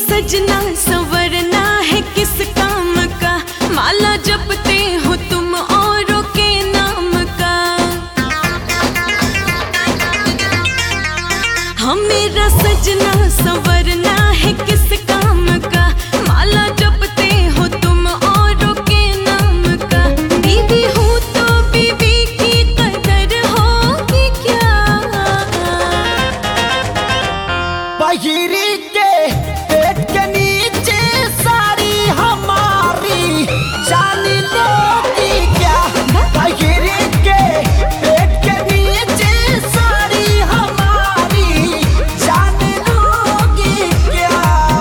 सजना संवरना है किस काम का, माला जपते हो तुम औरों के नाम का। हाँ मेरा सजना संवरना है किस काम का, माला जपते हो तुम औरों के नाम का। बीवी हूँ तो बीवी की कदर होगी क्या। बहिरी के पेट के नीचे साड़ी हमारी जान लोगी क्या। बहिरी के पेट के नीचे साड़ी हमारी जान लोगी क्या।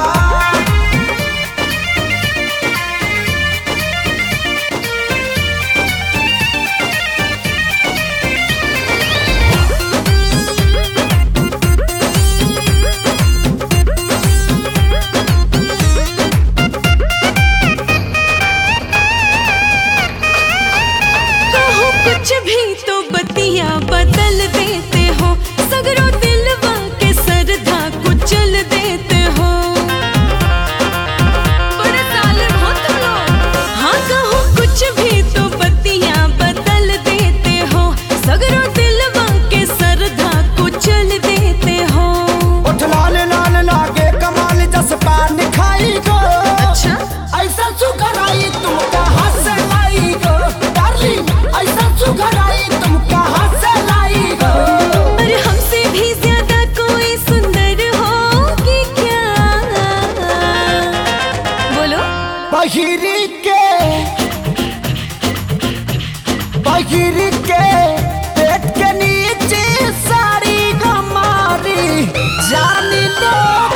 कुछ भी तो बतिया बदल देते हो, सगरों दिलवा के सरधा कुचल देते हो। बड़े जालिम हो तुम लोग। हाँ कहो कुछ भी तो बतिया बदल देते हो, सगरों दिलवा के सरधा कुचल देते हो। उठ लाल लाल लागे कमाल जस पान खाई गो। अच्छा ऐसा सुघराई तुम कहाँ से लाई गो। डार्लिंग ऐसा सुघराई तुम कहाँ से लाई गो। अरे हमसे भी ज्यादा कोई सुंदर होगी क्या। बोलो बहिरी के पेट के नीचे साड़ी हमारी जान लो